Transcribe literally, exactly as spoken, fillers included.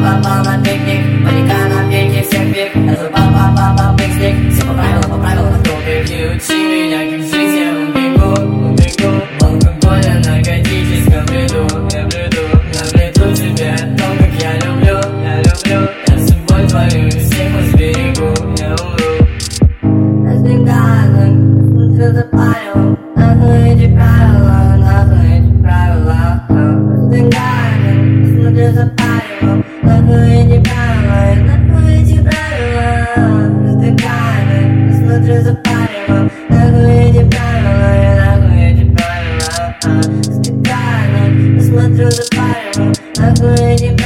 Папа на пикник, парика на пике, всех пик. Это папа пикник, все по правилам, по правилам, тупик. Не учи меня, как жизнь, я убегу, убегу. В алкоголе, наркотическом бреду, я бреду, навреду тебе то, как я люблю, я люблю. Я судьбой твою и всех вас берегу, я умру. Раздвигаем, смотрю за правилом, нахуй эти правила, нахуй эти правила. Раздвигаем, смотрю за правилом, нахуй эти правила, нахуй эти правила. Раздвигаем, смотрю за правилом, нахуй эти правила, нахуй эти правила. Раздвигаем, смотрю за правилом, нахуй эти правила.